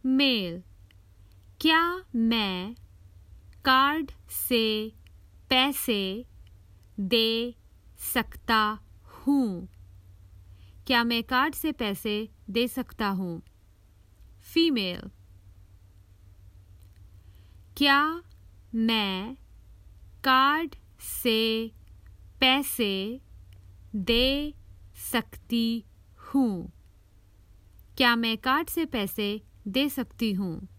Mail, क्या मैं card से पैसे दे सकता हूँ? क्या मैं कार्ड से पैसे दे सकता हूँ? फीमेल, क्या मैं कार्ड से पैसे दे सकती हूँ? क्या मैं कार्ड से पैसे दे सकती हूँ?